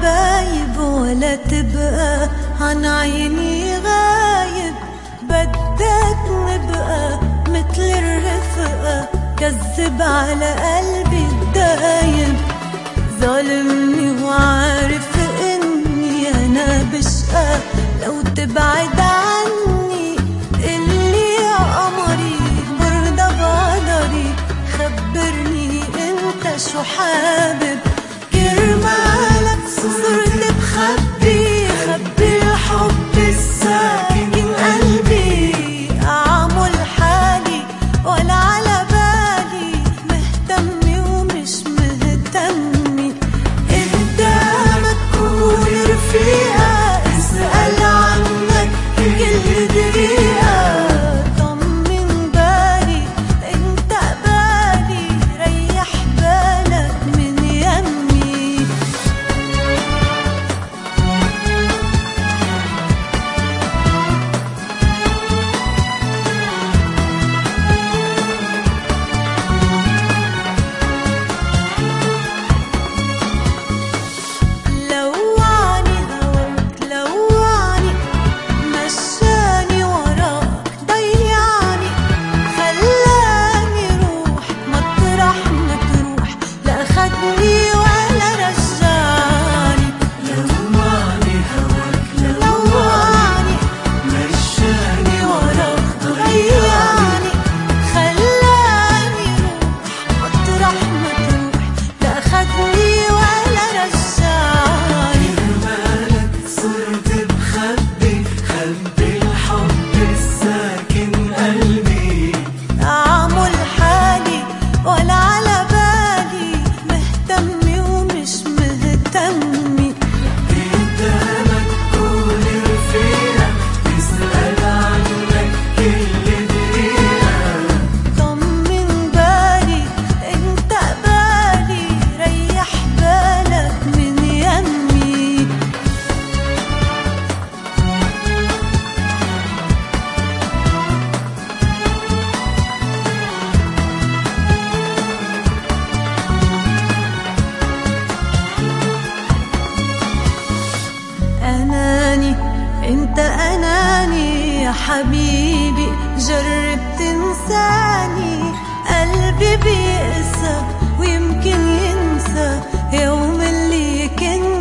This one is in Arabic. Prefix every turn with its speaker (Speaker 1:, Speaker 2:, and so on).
Speaker 1: حبايب ولا تبقى عن عيني غايب. بدك نبقى مثل الرفقة، كذب على قلبي الدايب. ظالمني وعارف اني انا بشقى لو تبعد عني. اللي يا قمري برضى بقدري، خبرني انت شو حابب. كرمالك صرت بخبي الحب الساكن قلبي. اعمل حالي ولا على بالي، مهتمي ومش مهتمي. قدامك كون رفيقة، اسأل عنك كل دقيقة. طمن بالي انت قبالي، ريح بالك من يمي. لوعني هواك لوعني، مشاني وراك ضيعني. خلاني روح مطرح ما تروح، لا أخدني ولا رجعني. لوعني هواك لوعني، مشاني وراك ضيعني. خلاني روح مطرح ما تروح، لا أخدني ولا رجعني.
Speaker 2: كرمالك صرت بخبي الحب الساكن قلبي.
Speaker 1: أعمل حالي ولا على بالي، مهتمي ومش مهتمي.
Speaker 2: قدامك كون رفيقة، تسأل عنك كل دقيقة.
Speaker 1: طمن بالي انت قبالي، ريح بالك من يمي. أناني انت أناني يا حبيبي، جرب تنساني. قلبي بيقسى ويمكن ينسى يوم اللي كنت